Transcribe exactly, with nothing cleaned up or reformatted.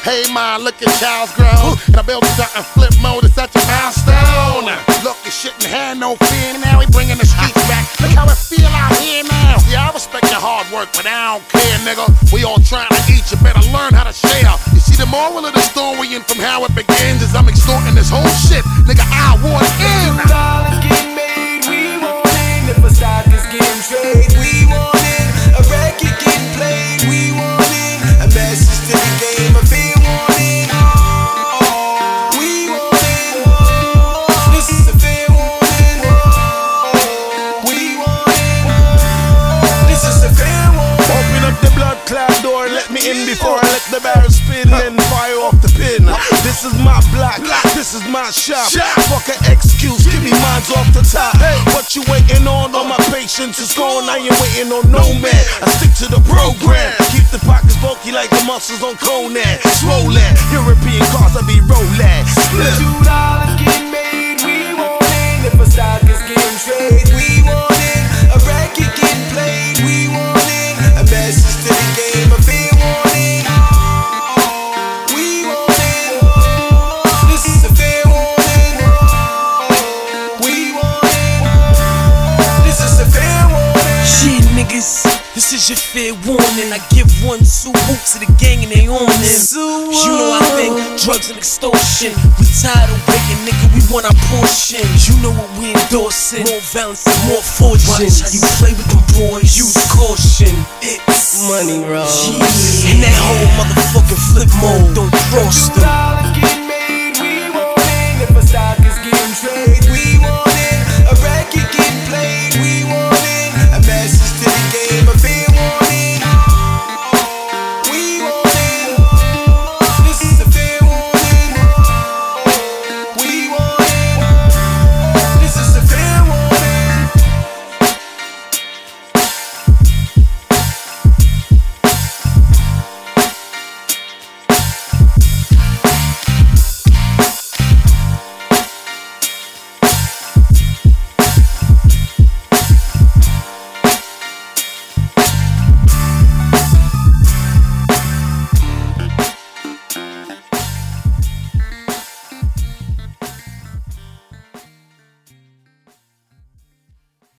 Hey man, look at Charles grown. And I built something flip mode, it's such a milestone. Look at shit in hand, no fear. Now we bringing the streets back. Look how it feel out here now. Yeah, I respect your hard work, but I don't care, nigga. We all trying to eat, you better learn how to share. You see the moral of the story and from how it begins is I'm extorting this whole shit. Nigga, I want in. Dollars get made, we want it. If a stock is getting trade, we want it. A record getting played, we want it. A message to the game, a feel want it. We want it. This is a fair warning. We want it. This is a fair warning. Open up the blood clot door, let me in before I let the barrel spin and fire off the pin. This is my block, this is my shop. Fuck an excuse, give me mines off the top. What you waiting on? All my patience is gone. I ain't waiting on no man. I stick to the program. Keep the pockets bulky like the muscles on Conan. Swollen, European cars I be rolling. Two dollars get made, we want it. If a stock is getting trade, we want it. A record getting played, we want it. A message to the game, a fair warning. We want it. This is a fair warning. We want it. This is a fair warning. Shit, niggas, this is your fair warning. I give one, two boots to the gang and they on them. You know I think drugs and extortion. We tired of waiting, nigga, we want our portion. You know what we endorsing. More violence and more fortune. Watch how you play with them boys, use caution. It's money, bro. And that whole motherfucking flip mode, don't cross them.